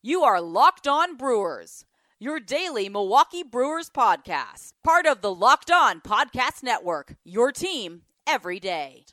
You are Locked On Brewers, your daily Milwaukee Brewers podcast. Part of the Locked On Podcast Network, your team every day.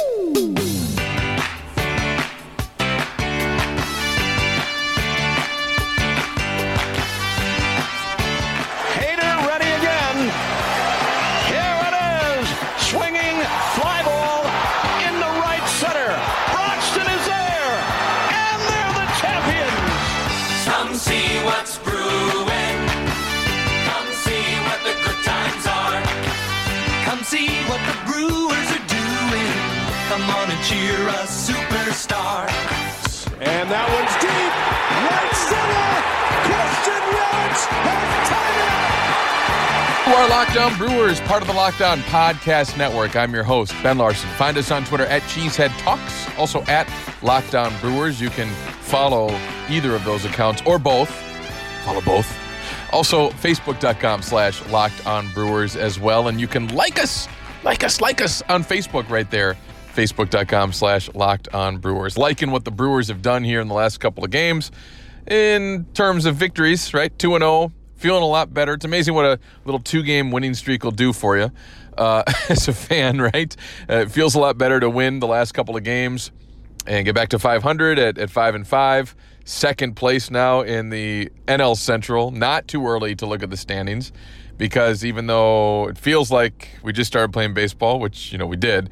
Hader ready again. Here it is. Swinging fly ball into right center. Broxton is there. And they're the champions. Come see what's brewing. Come see what the good times are. Come see what the Brewers are doing. Come on and cheer a superstar. And that one's deep. Right center. Christian Yelich has tied it. You are Locked On Brewers, part of the Locked On Podcast Network. I'm your host, Ben Larson. Find us on Twitter at Cheesehead Talks, also at Locked On Brewers. You can follow either of those accounts or both. Follow both. Also, Facebook.com/Locked On Brewers as well. And you can like us on Facebook right there. Facebook.com/Locked On Brewers. Liking what the Brewers have done here in the last couple of games in terms of victories, right? 2-0. Feeling a lot better. It's amazing what a little 2-game winning streak will do for you as a fan, right? It feels a lot better to win the last couple of games and get back to 500 at 5-5. Second place now in the NL Central. Not too early to look at the standings because even though it feels like we just started playing baseball, which, we did,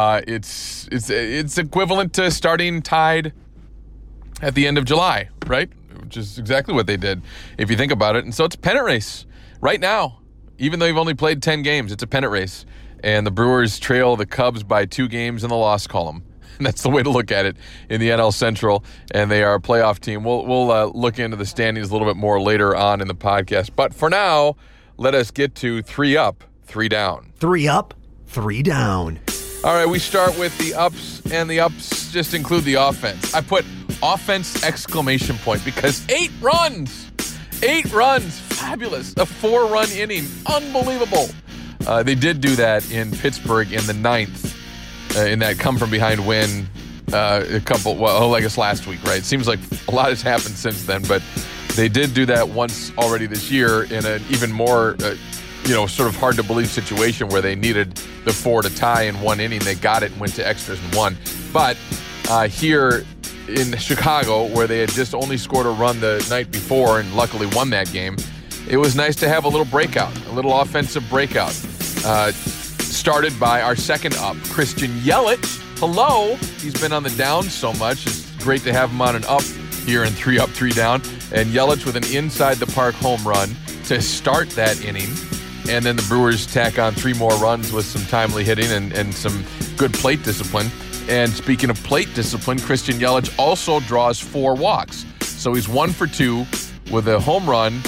it's equivalent to starting tied at the end of July, right? Which is exactly what they did, if you think about it. And so it's a pennant race right now. Even though you've only played 10 games, it's a pennant race. And the Brewers trail the Cubs by 2 games in the loss column. And that's the way to look at it in the NL Central. And they are a playoff team. We'll look into the standings a little bit more later on in the podcast. But for now, let us get to 3 up, 3 down. 3 up, 3 down. All right, we start with the ups, and the ups just include the offense. I put offense exclamation point because 8 runs, fabulous. A 4-run inning, unbelievable. They did do that in Pittsburgh in the 9th, in that come-from-behind win I guess last week, right? It seems like a lot has happened since then, but they did do that once already this year in an even more sort of hard-to-believe situation where they needed the 4 to tie in 1 inning. They got it and went to extras and won. But here in Chicago, where they had just only scored a run the night before and luckily won that game, it was nice to have a little breakout, a little offensive breakout. Started by our second up, Christian Yelich. Hello. He's been on the down so much. It's great to have him on an up here in 3 up, 3 down. And Yelich with an inside-the-park home run to start that inning. And then the Brewers tack on 3 more runs with some timely hitting and some good plate discipline. And speaking of plate discipline, Christian Yelich also draws 4 walks. So he's 1 for 2 with a home run,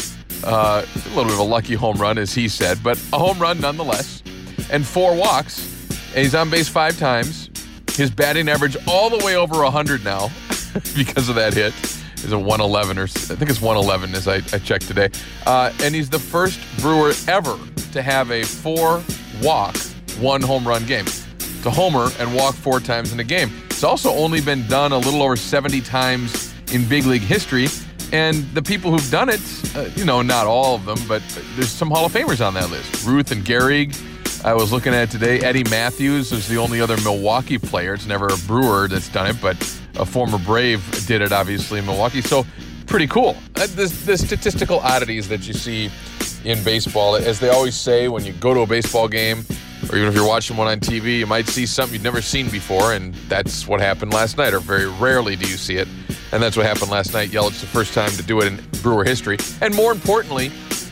a little bit of a lucky home run, as he said, but a home run nonetheless, and 4 walks. And he's on base 5 times. His batting average all the way over 100 now because of that hit. Is a 111, or I think it's 111 as I checked today. And he's the first Brewer ever to have a 4-walk, 1 home run game. To homer and walk 4 times in a game. It's also only been done a little over 70 times in big league history. And the people who've done it, not all of them, but there's some Hall of Famers on that list. Ruth and Gehrig. I was looking at it today. Eddie Matthews is the only other Milwaukee player. It's never a Brewer that's done it, but a former Brave did it, obviously, in Milwaukee. So pretty cool. The statistical oddities that you see in baseball, as they always say, when you go to a baseball game, or even if you're watching one on TV, you might see something you've never seen before, and that's what happened last night, or very rarely do you see it. And that's what happened last night. Yelich, the first time to do it in Brewer history. And more importantly,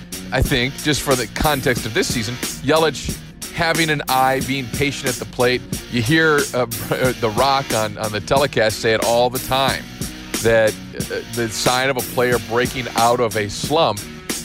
I think, just for the context of this season, Yelich having an eye, being patient at the plate. You hear The Rock on the telecast say it all the time, that the sign of a player breaking out of a slump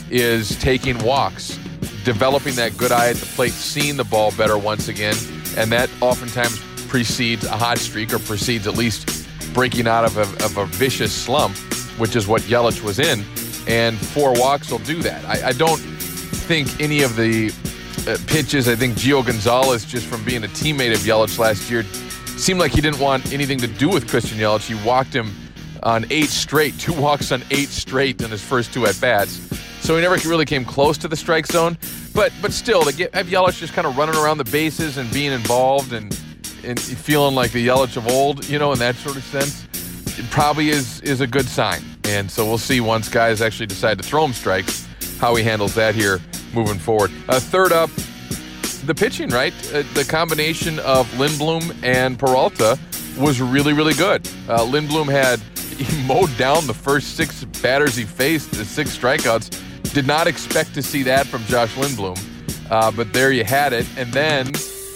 is taking walks, developing that good eye at the plate, seeing the ball better once again, and that oftentimes precedes a hot streak, or precedes at least breaking out of a vicious slump, which is what Yelich was in, and 4 walks will do that. I don't think any of the pitches, I think Gio Gonzalez, just from being a teammate of Yelich last year, seemed like he didn't want anything to do with Christian Yelich. He walked him on 8 straight, 2 walks on 8 straight in his first 2 at-bats. So he never really came close to the strike zone. But still, have Yelich just kind of running around the bases and being involved and feeling like the Yelich of old, in that sort of sense, it probably is a good sign. And so we'll see once guys actually decide to throw him strikes, how he handles that here moving forward. Third up, the pitching, right? The combination of Lindblom and Peralta was really, really good. Lindblom he mowed down the first 6 batters he faced, the 6 strikeouts. Did not expect to see that from Josh Lindblom, but there you had it. And then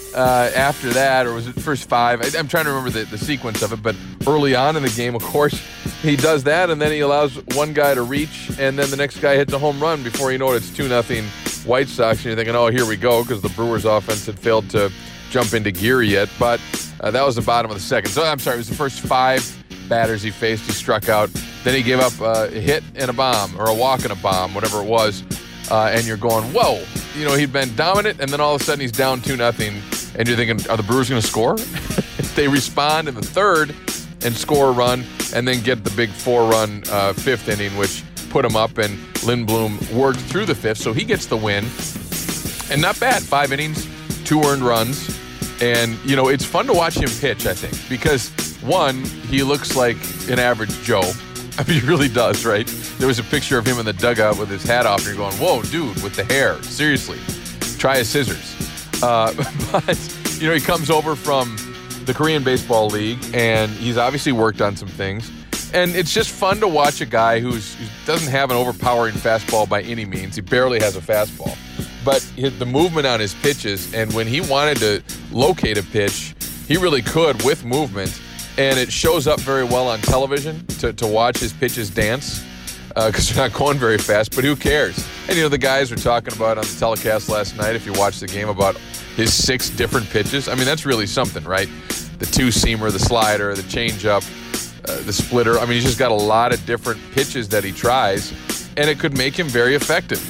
after that, or was it first 5? I'm trying to remember the sequence of it, but early on in the game, of course, he does that, and then he allows one guy to reach, and then the next guy hits a home run. Before you know it, it's 2-0 White Sox, and you're thinking, oh, here we go, because the Brewers offense had failed to jump into gear yet, but that was the bottom of the second. So I'm sorry, it was the first 5 batters he faced. He struck out. Then he gave up a hit and a bomb, or a walk and a bomb, whatever it was, and you're going, whoa. He'd been dominant, and then all of a sudden he's down 2-0, and you're thinking, are the Brewers going to score? They respond in the third and score a run, and then get the big 4-run 5th inning, which put him up, and Lindblom worked through the 5th, so he gets the win. And not bad. 5 innings, 2 earned runs. And, it's fun to watch him pitch, I think, because, one, he looks like an average Joe. I mean, he really does, right? There was a picture of him in the dugout with his hat off, and you're going, whoa, dude, with the hair. Seriously, try his scissors. But, he comes over from the Korean Baseball League, and he's obviously worked on some things. And it's just fun to watch a guy who doesn't have an overpowering fastball by any means. He barely has a fastball. But the movement on his pitches, and when he wanted to locate a pitch, he really could with movement. And it shows up very well on television to watch his pitches dance because they're not going very fast, but who cares? And, the guys were talking about on the telecast last night, if you watched the game, about his 6 different pitches. I mean, that's really something, right? The 2-seamer, the slider, the changeup, the splitter. I mean, he's just got a lot of different pitches that he tries, and it could make him very effective.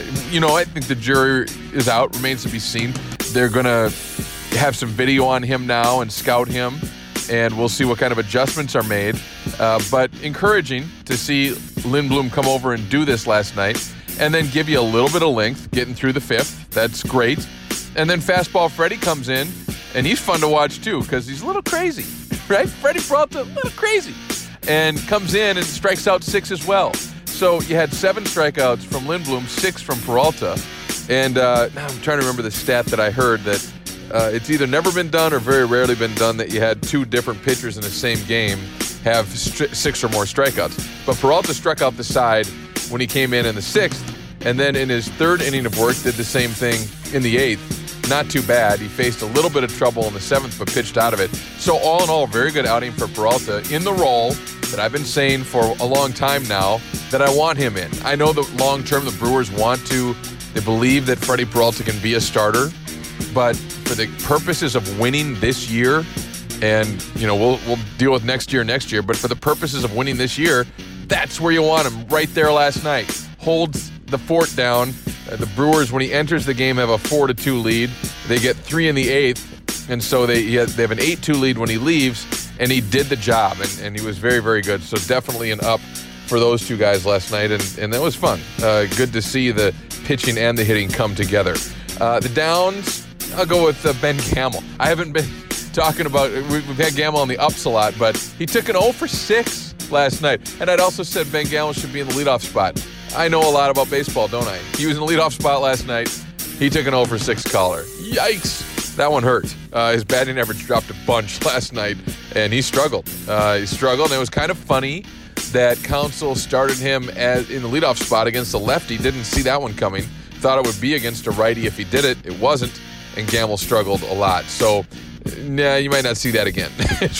I think the jury is out, remains to be seen. They're going to have some video on him now and scout him, and we'll see what kind of adjustments are made. But encouraging to see Lindblom come over and do this last night, and then give you a little bit of length getting through the 5th. That's great. And then fastball Freddie comes in, and he's fun to watch too because he's a little crazy, right? Freddie Peralta, a little crazy, and comes in and strikes out 6 as well. So you had 7 strikeouts from Lindblom, 6 from Peralta. And now I'm trying to remember the stat that I heard that it's either never been done or very rarely been done that you had 2 different pitchers in the same game have 6 or more strikeouts. But Peralta struck out the side when he came in the 6th, and then in his 3rd inning of work did the same thing in the 8th. Not too bad. He faced a little bit of trouble in the 7th, but pitched out of it. So all in all, very good outing for Peralta in the role that I've been saying for a long time now that I want him in. I know that long-term the Brewers they believe that Freddie Peralta can be a starter, but for the purposes of winning this year, and we'll deal with next year, but for the purposes of winning this year, that's where you want him, right there last night. Holds the fort down. The Brewers, when he enters the game, have a 4-2 lead. They get 3 in the 8th, and so they have an 8-2 lead when he leaves, and he did the job, and he was very, very good. So definitely an up for those 2 guys last night, and that was fun. Good to see the pitching and the hitting come together. The downs, I'll go with Ben Gamel. I haven't been talking about, we've had Gamel on the ups a lot, but he took an 0 for 6 last night, and I'd also said Ben Gamel should be in the leadoff spot. I know a lot about baseball, don't I? He was in the leadoff spot last night. He took an 0 for 6 caller. Yikes. That one hurt. His batting average dropped a bunch last night, and he struggled. And it was kind of funny that Counsell started him in the leadoff spot against the lefty. Didn't see that one coming. Thought it would be against a righty if he did it. It wasn't, and Gamel struggled a lot. So, you might not see that again as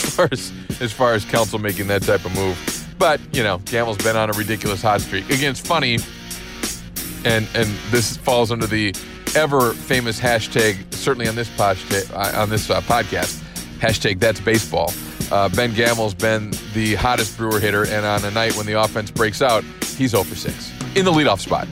far as Counsell making that type of move. But, Gamel's been on a ridiculous hot streak. Again, it's funny, and this falls under the ever-famous hashtag, certainly on this podcast, hashtag That's Baseball. Ben Gamel's been the hottest Brewer hitter, and on a night when the offense breaks out, he's 0 for 6 in the leadoff spot.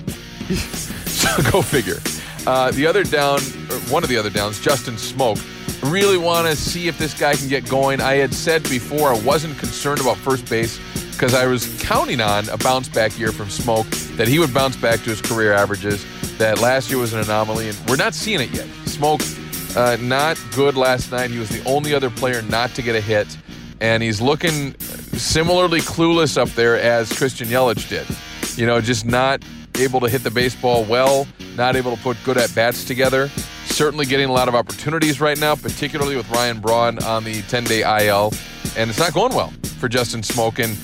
So go figure. The other down, or one of the other downs, Justin Smoke. Really want to see if this guy can get going. I had said before I wasn't concerned about first base because I was counting on a bounce back year from Smoke, that he would bounce back to his career averages, that last year was an anomaly, and we're not seeing it yet. Smoke, not good last night. He was the only other player not to get a hit, and he's looking similarly clueless up there as Christian Yelich did. Just not able to hit the baseball well, not able to put good at-bats together. Certainly getting a lot of opportunities right now, particularly with Ryan Braun on the 10-day IL, and it's not going well for Justin Smoke. And,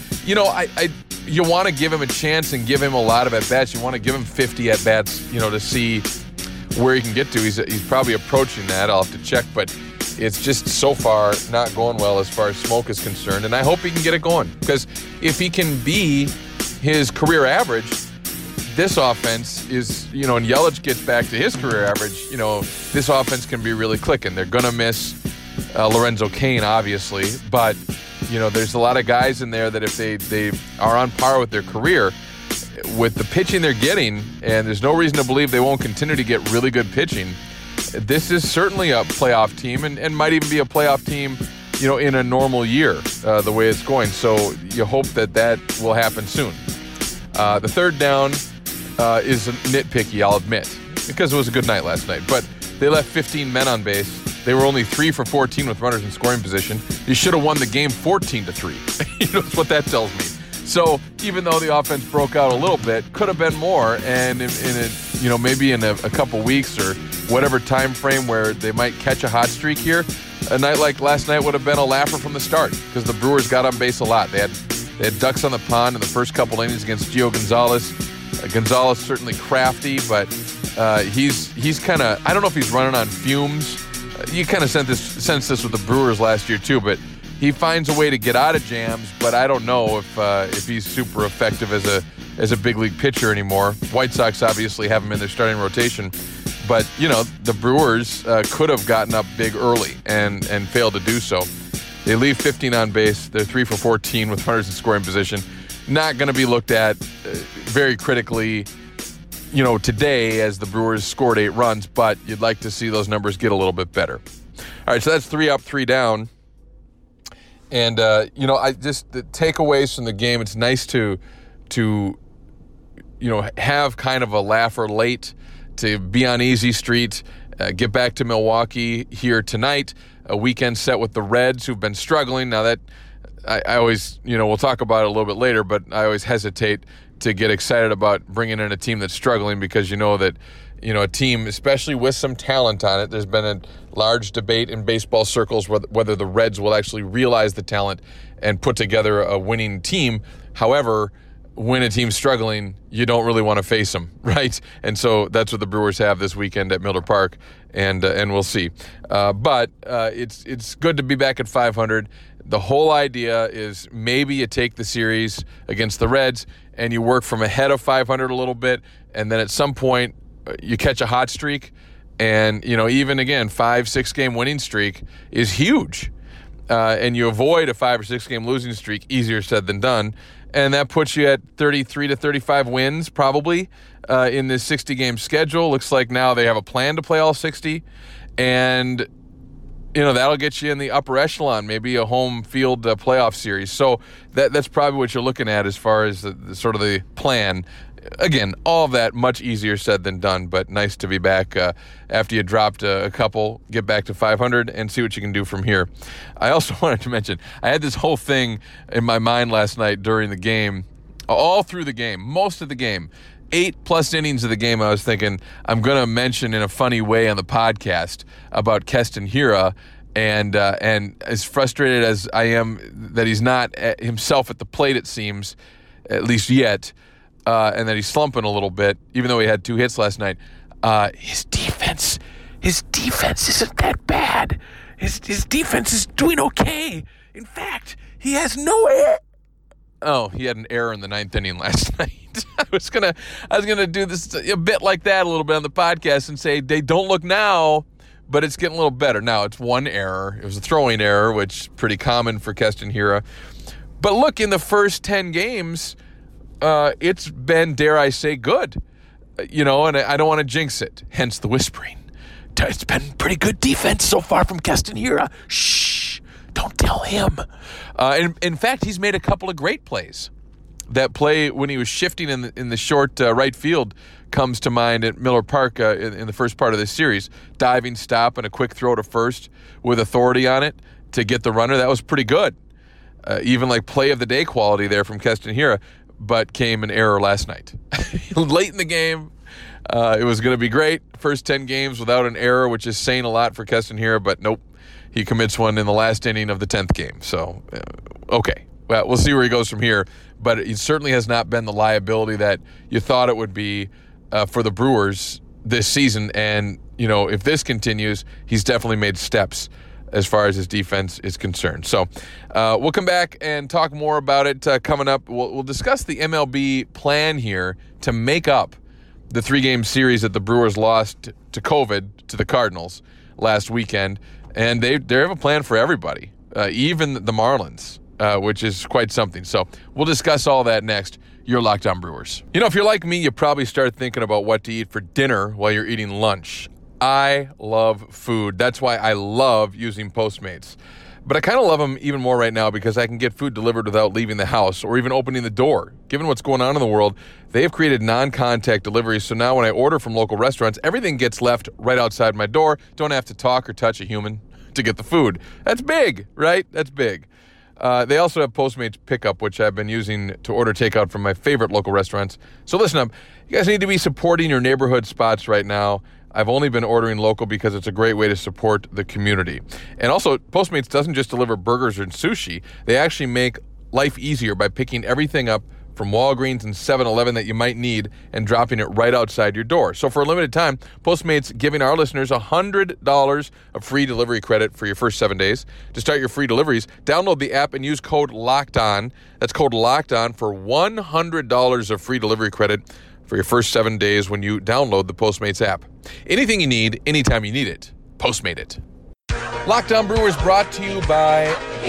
you want to give him a chance and give him a lot of at-bats. You want to give him 50 at-bats, to see where he can get to. He's probably approaching that. I'll have to check, but it's just so far not going well as far as Smoke is concerned, and I hope he can get it going, because if he can be his career average, this offense is, and Yelich gets back to his career average, this offense can be really clicking. They're going to miss Lorenzo Cain, obviously, but, there's a lot of guys in there that if they are on par with their career, with the pitching they're getting, and there's no reason to believe they won't continue to get really good pitching, this is certainly a playoff team and might even be a playoff team, in a normal year, the way it's going. So you hope that will happen soon. The third down is nitpicky, I'll admit, because it was a good night last night. But they left 15 men on base. They were only 3 for 14 with runners in scoring position. You should have won the game 14-3. That's what that tells me. So even though the offense broke out a little bit, could have been more. And maybe in a couple weeks or whatever time frame where they might catch a hot streak here, a night like last night would have been a laugher from the start, because the Brewers got on base a lot. They had ducks on the pond in the first couple innings against Gio Gonzalez. Gonzalez certainly crafty, but he's kind of, I don't know if he's running on fumes. You kind of sense this with the Brewers last year too, but he finds a way to get out of jams. But I don't know if he's super effective as a big league pitcher anymore. White Sox obviously have him in their starting rotation, but the Brewers could have gotten up big early and failed to do so. They leave 15 on base. They're 3 for 14 with runners in scoring position. Not going to be looked at very critically, today, as the Brewers scored 8 runs, but you'd like to see those numbers get a little bit better. All right, so that's 3 up, 3 down. And, the takeaways from the game, it's nice to have kind of a laugher late, to be on easy street, get back to Milwaukee here tonight, a weekend set with the Reds, who've been struggling. Now that I always, we'll talk about it a little bit later, but I always hesitate to get excited about bringing in a team that's struggling, because that, a team, especially with some talent on it, there's been a large debate in baseball circles whether the Reds will actually realize the talent and put together a winning team. However, when a team's struggling, you don't really want to face them, right? And so that's what the Brewers have this weekend at Miller Park, and we'll see. But it's good to be back at 500. The whole idea is maybe you take the series against the Reds and you work from ahead of 500 a little bit, and then at some point you catch a hot streak, and even again 5-6 game winning streak is huge, and you avoid a 5 or 6 game losing streak. Easier said than done. And that puts you at 33 to 35 wins probably in this 60-game schedule. Looks like now they have a plan to play all 60. And, that'll get you in the upper echelon, maybe a home field playoff series. So that's probably what you're looking at as far as the sort of the plan. Again, all of that much easier said than done, but nice to be back after you dropped a couple, get back to 500 and see what you can do from here. I also wanted to mention, I had this whole thing in my mind last night during the game, all through the game, most of the game, 8+ innings of the game. I was thinking, I'm going to mention in a funny way on the podcast about Keston Hiura, and as frustrated as I am that he's not himself at the plate, it seems, at least yet, and that he's slumping a little bit, even though he had 2 hits last night. His defense isn't that bad. His defense is doing okay. In fact, he has no error. Oh, he had an error in the 9th inning last night. I was gonna do this a bit like that a little bit on the podcast and say they don't look now, but it's getting a little better. Now it's 1 error. It was a throwing error, which is pretty common for Keston Hiura. But look, in the first 10 games, it's been, dare I say, good. And I don't want to jinx it, hence the whispering. It's been pretty good defense so far from Keston Hiura. Shh. Don't tell him. And in fact, he's made a couple of great plays. That play when he was shifting in the short right field comes to mind at Miller Park in the first part of this series. Diving stop and a quick throw to first with authority on it to get the runner. That was pretty good. Even like play of the day quality there from Keston Hiura, but came an error last night. Late in the game, it was going to be great. First 10 games without an error, which is saying a lot for Keston Hiura, but nope. He commits one in the last inning of the 10th game. So, okay. Well, we'll see where he goes from here. But it certainly has not been the liability that you thought it would be for the Brewers this season. And, if this continues, he's definitely made steps as far as his defense is concerned. So we'll come back and talk more about it coming up. We'll discuss the MLB plan here to make up the 3-game series that the Brewers lost to COVID to the Cardinals last weekend. And they have a plan for everybody, even the Marlins. Which is quite something. So we'll discuss all that next. You're Locked On Brewers. If you're like me, you probably start thinking about what to eat for dinner while you're eating lunch. I love food. That's why I love using Postmates. But I kind of love them even more right now because I can get food delivered without leaving the house or even opening the door. Given what's going on in the world, they have created non-contact deliveries. So now when I order from local restaurants, everything gets left right outside my door. Don't have to talk or touch a human to get the food. That's big, right? That's big. They also have Postmates Pickup, which I've been using to order takeout from my favorite local restaurants. So listen up. You guys need to be supporting your neighborhood spots right now. I've only been ordering local because it's a great way to support the community. And also, Postmates doesn't just deliver burgers and sushi. They actually make life easier by picking everything up from Walgreens and 7-Eleven that you might need and dropping it right outside your door. So for a limited time, Postmates giving our listeners $100 of free delivery credit for your first 7 days. To start your free deliveries, download the app and use code LOCKEDON. That's code LOCKEDON for $100 of free delivery credit for your first 7 days when you download the Postmates app. Anything you need, anytime you need it, Postmate it. Locked On Brewers brought to you by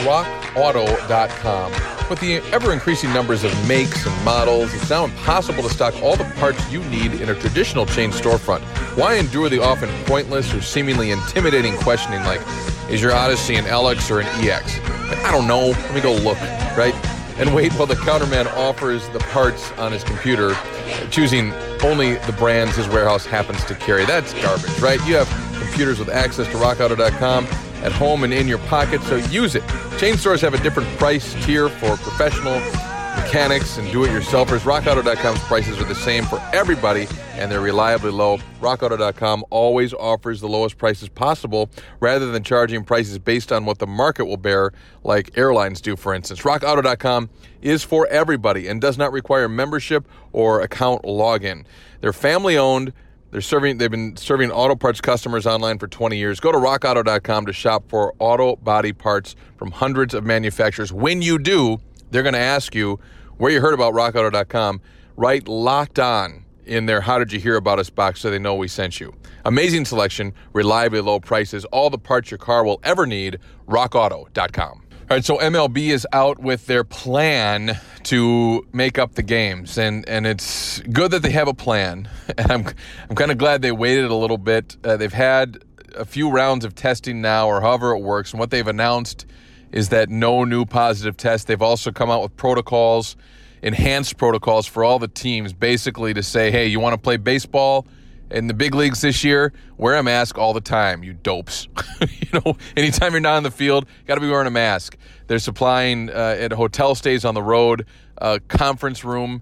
RockAuto.com. With the ever-increasing numbers of makes and models, it's now impossible to stock all the parts you need in a traditional chain storefront. Why endure the often pointless or seemingly intimidating questioning like, is your Odyssey an LX or an EX? I don't know. Let me go look, right? And wait while the counterman offers the parts on his computer, choosing only the brands his warehouse happens to carry. That's garbage, right? You have computers with access to RockAuto.com at home and in your pocket, so use it. Chain stores have a different price tier for professional mechanics and do-it-yourselfers. RockAuto.com's prices are the same for everybody, and they're reliably low. RockAuto.com always offers the lowest prices possible rather than charging prices based on what the market will bear, like airlines do, for instance. RockAuto.com is for everybody and does not require membership or account login. They're family-owned. They've been serving auto parts customers online for 20 years. Go to rockauto.com to shop for auto body parts from hundreds of manufacturers. When you do, they're going to ask you where you heard about rockauto.com. Write Locked On in their How Did You Hear About Us box so they know we sent you. Amazing selection, reliably low prices, all the parts your car will ever need, rockauto.com. All right, so MLB is out with their plan to make up the games, and it's good that they have a plan, and I'm kind of glad they waited a little bit. They've had a few rounds of testing now, or however it works, and what they've announced is that no new positive tests. They've also come out with protocols, enhanced protocols for all the teams, basically to say, hey, you want to play baseball in the big leagues this year? Wear a mask all the time, you dopes. Anytime you're not on the field, got to be wearing a mask. They're supplying at hotel stays on the road, conference room.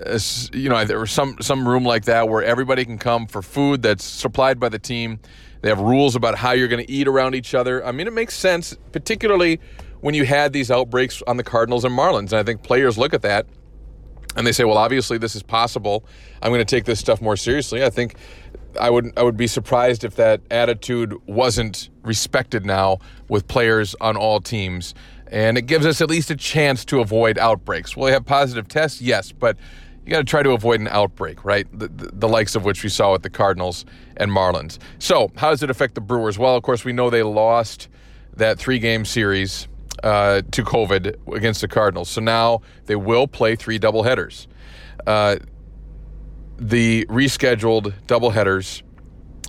There was some room like that where everybody can come for food that's supplied by the team. They have rules about how you're going to eat around each other. I mean, it makes sense, particularly when you had these outbreaks on the Cardinals and Marlins. And I think players look at that and they say, well, obviously this is possible. I'm going to take this stuff more seriously. I think I would be surprised if that attitude wasn't respected now with players on all teams. And it gives us at least a chance to avoid outbreaks. Will they have positive tests? Yes, but you got to try to avoid an outbreak, right? The likes of which we saw with the Cardinals and Marlins. So how does it affect the Brewers? Well, of course, we know they lost that 3-game series to COVID against the Cardinals. So now they will play 3 doubleheaders. The rescheduled doubleheaders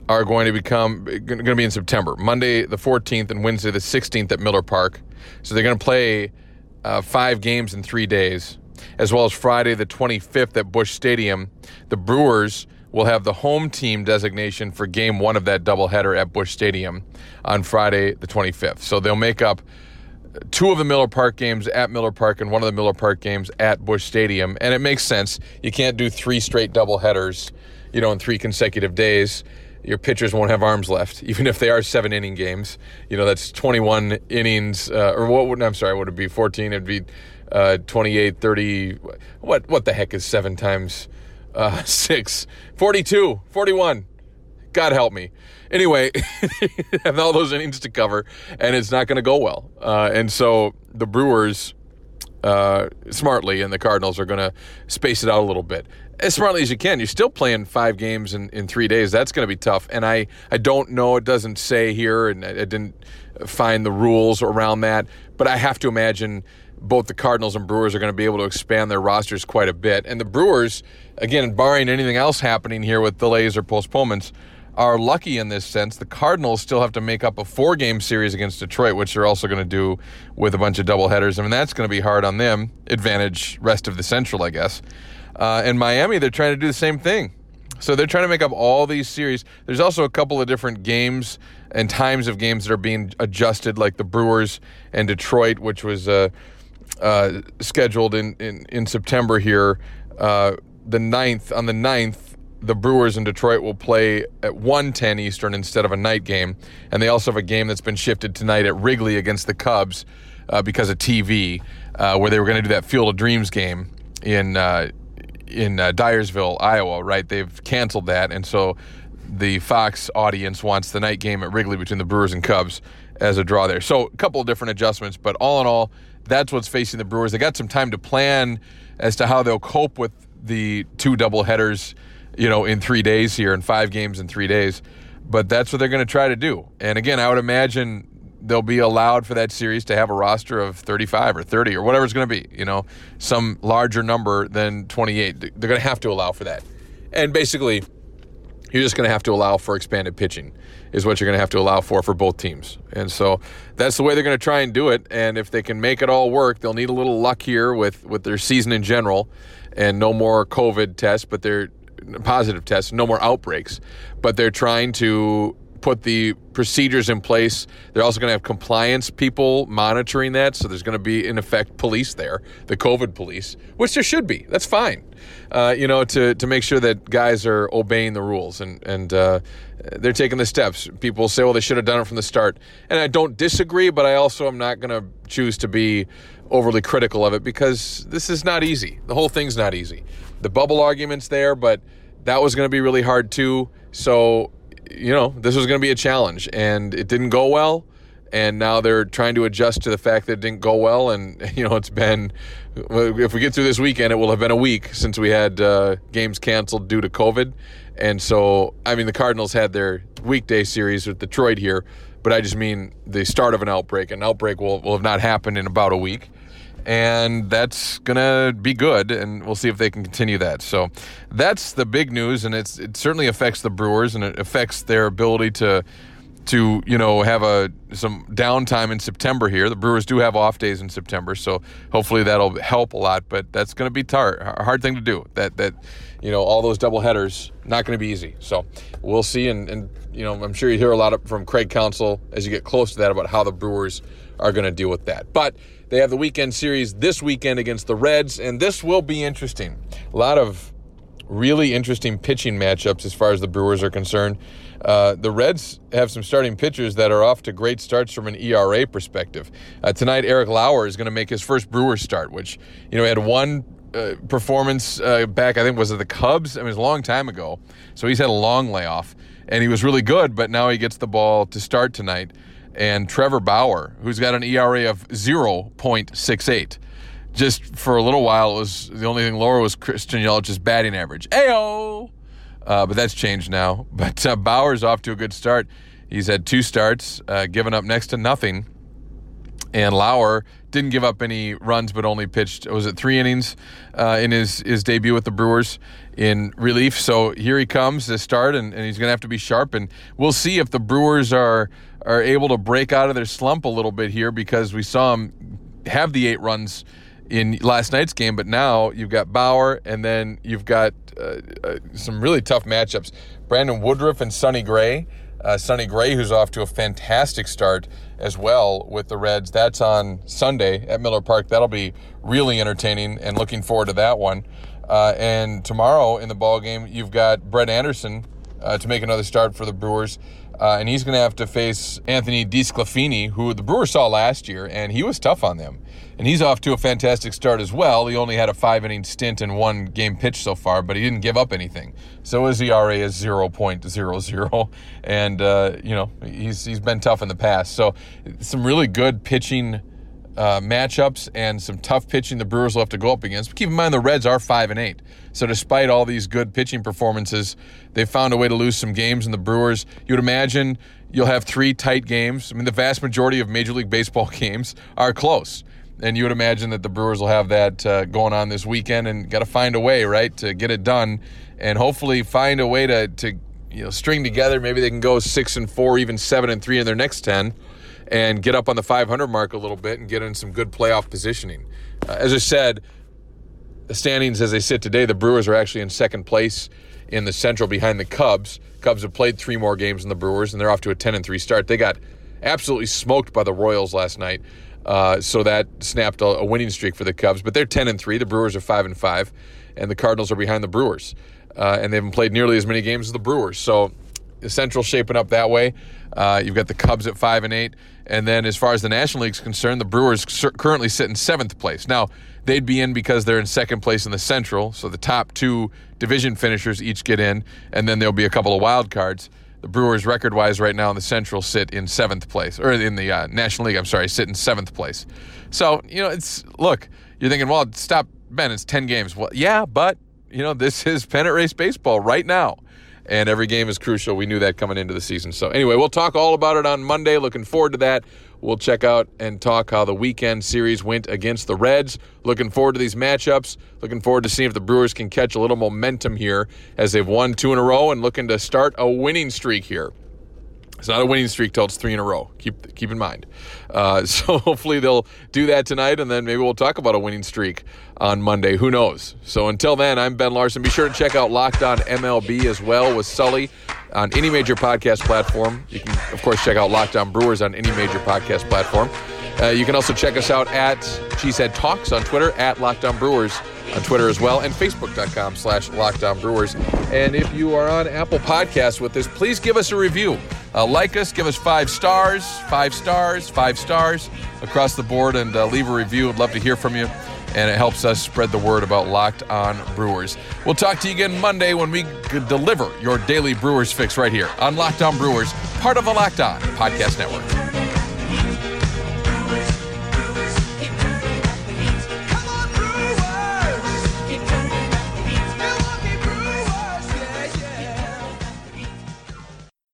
are going to be in September. Monday the 14th and Wednesday the 16th at Miller Park. So they're going to play 5 games in 3 days, as well as Friday the 25th at Busch Stadium. The Brewers will have the home team designation for game 1 of that doubleheader at Busch Stadium on Friday the 25th. So they'll make up 2 of the Miller Park games at Miller Park and 1 of the Miller Park games at Busch Stadium. And it makes sense. You can't do 3 straight doubleheaders, in 3 consecutive days. Your pitchers won't have arms left, even if they are 7-inning games. That's 21 innings, would it be 14? It'd be 28, 30. What the heck is 7 times 6? 42, 41. God help me. Anyway, have all those innings to cover, and it's not going to go well. And so the Brewers, smartly, and the Cardinals are going to space it out a little bit. As smartly as you can. You're still playing 5 games in 3 days. That's going to be tough. And I don't know. It doesn't say here, and I didn't find the rules around that. But I have to imagine both the Cardinals and Brewers are going to be able to expand their rosters quite a bit. And the Brewers, again, barring anything else happening here with delays or postponements, are lucky in this sense. The Cardinals still have to make up a 4-game series against Detroit, which they're also going to do with a bunch of doubleheaders. I mean, that's going to be hard on them. Advantage rest of the Central, I guess. In Miami, they're trying to do the same thing. So they're trying to make up all these series. There's also a couple of different games and times of games that are being adjusted, like the Brewers and Detroit, which was scheduled in September here. On the 9th, the Brewers and Detroit will play at 1:10 Eastern instead of a night game. And they also have a game that's been shifted tonight at Wrigley against the Cubs because of TV, where they were going to do that Field of Dreams game in Dyersville, Iowa, right? They've canceled that, and so the Fox audience wants the night game at Wrigley between the Brewers and Cubs as a draw there. So a couple of different adjustments, but all in all, that's what's facing the Brewers. They got some time to plan as to how they'll cope with the 2 doubleheaders, in 3 days here and 5 games in 3 days. But that's what they're going to try to do. And again, I would imagine they'll be allowed for that series to have a roster of 35 or 30 or whatever it's going to be, some larger number than 28. They're going to have to allow for that. And basically, you're just going to have to allow for expanded pitching is what you're going to have to allow for both teams. And so that's the way they're going to try and do it. And if they can make it all work, they'll need a little luck here with their season in general and no more COVID tests, but they're positive tests, no more outbreaks. But they're trying to put the procedures in place. They're also going to have compliance people monitoring that. So there's going to be, in effect, police there, the COVID police, which there should be. That's fine, to make sure that guys are obeying the rules. And they're taking the steps. People say, well, they should have done it from the start. And I don't disagree, but I also am not going to choose to be overly critical of it because this is not easy. The whole thing's not easy. The bubble argument's there, but that was going to be really hard too. So this was going to be a challenge, and it didn't go well, and now they're trying to adjust to the fact that it didn't go well, and, it's been, if we get through this weekend, it will have been a week since we had games canceled due to COVID, and so, the Cardinals had their weekday series with Detroit here, but I just mean the start of an outbreak. An outbreak will have not happened in about a week. And that's going to be good, and we'll see if they can continue that. So that's the big news, and it certainly affects the Brewers, and it affects their ability to have some downtime in September here. The Brewers do have off days in September, so hopefully that'll help a lot, but that's going to be a hard thing to do. That all those doubleheaders, not going to be easy. So we'll see, and I'm sure you hear a lot from Craig Counsell as you get close to that about how the Brewers are going to deal with that. But they have the weekend series this weekend against the Reds, and this will be interesting. A lot of really interesting pitching matchups as far as the Brewers are concerned. The Reds have some starting pitchers that are off to great starts from an ERA perspective. Tonight, Eric Lauer is going to make his first Brewers start, which, had one performance back, I think, was it the Cubs? It was a long time ago. So he's had a long layoff, and he was really good, but now he gets the ball to start tonight. And Trevor Bauer, who's got an ERA of 0.68. Just for a little while, it was the only thing lower was Christian Yelich's batting average. Ayo! But that's changed now. But Bauer's off to a good start. He's had 2 starts, given up next to nothing. And Lauer didn't give up any runs, but only pitched, was it 3 innings in his debut with the Brewers in relief. So here he comes to start, and he's going to have to be sharp. And we'll see if the Brewers are able to break out of their slump a little bit here, because we saw him have the 8 runs in last night's game. But now you've got Bauer, and then you've got some really tough matchups. Brandon Woodruff and Sonny Gray. Sonny Gray, who's off to a fantastic start as well with the Reds. That's on Sunday at Miller Park. That'll be really entertaining, and looking forward to that one. And tomorrow in the ballgame, you've got Brett Anderson to make another start for the Brewers. And he's going to have to face Anthony DeSclafani, who the Brewers saw last year, and he was tough on them. And he's off to a fantastic start as well. He only had a 5-inning stint and 1 game pitch so far, but he didn't give up anything. So his ERA is 0.00. And, he's been tough in the past. So some really good pitching matchups and some tough pitching the Brewers will have to go up against. But keep in mind, the Reds are 5-8. So despite all these good pitching performances, they found a way to lose some games. And the Brewers, you would imagine you'll have 3 tight games. I mean, the vast majority of Major League Baseball games are close. And you would imagine that the Brewers will have that going on this weekend, and got to find a way, right, to get it done, and hopefully find a way to string together. Maybe they can go 6-4, even 7-3 in their next 10, and get up on the 500 mark a little bit and get in some good playoff positioning. As I said, the standings as they sit today, the Brewers are actually in second place in the Central behind the Cubs. Cubs have played 3 more games than the Brewers, and they're off to a 10-3 start. They got absolutely smoked by the Royals last night. So that snapped a winning streak for the Cubs. But they're 10-3. The Brewers are 5-5. And the Cardinals are behind the Brewers. And they haven't played nearly as many games as the Brewers. So the Central shaping up that way. You've got the Cubs at 5-8. And then as far as the National League's concerned, the Brewers currently sit in 7th place. Now, they'd be in because they're in second place in the Central. So the top 2 division finishers each get in. And then there'll be a couple of wild cards. The Brewers, record-wise, right now in the Central, sit in 7th place. Or in the National League, sit in 7th place. So, look, you're thinking, well, stop, Ben, it's 10 games. Well, yeah, but, this is pennant race baseball right now. And every game is crucial. We knew that coming into the season. So, anyway, we'll talk all about it on Monday. Looking forward to that. We'll check out and talk how the weekend series went against the Reds. Looking forward to these matchups. Looking forward to seeing if the Brewers can catch a little momentum here as they've won 2 in a row and looking to start a winning streak here. It's not a winning streak till it's 3 in a row. Keep in mind. So hopefully they'll do that tonight, and then maybe we'll talk about a winning streak on Monday. Who knows? So until then, I'm Ben Larson. Be sure to check out Locked On MLB as well with Sully on any major podcast platform. You can, of course, check out Locked On Brewers on any major podcast platform. You can also check us out at Cheesehead Talks on Twitter, at Locked On Brewers on Twitter as well, and Facebook.com/LockedOnBrewers. And if you are on Apple Podcasts with this, please give us a review. Like us, give us 5 stars across the board, and leave a review. I'd love to hear from you, and it helps us spread the word about Locked On Brewers. We'll talk to you again Monday when we deliver your daily Brewers fix right here on Locked On Brewers, part of the Locked On Podcast Network.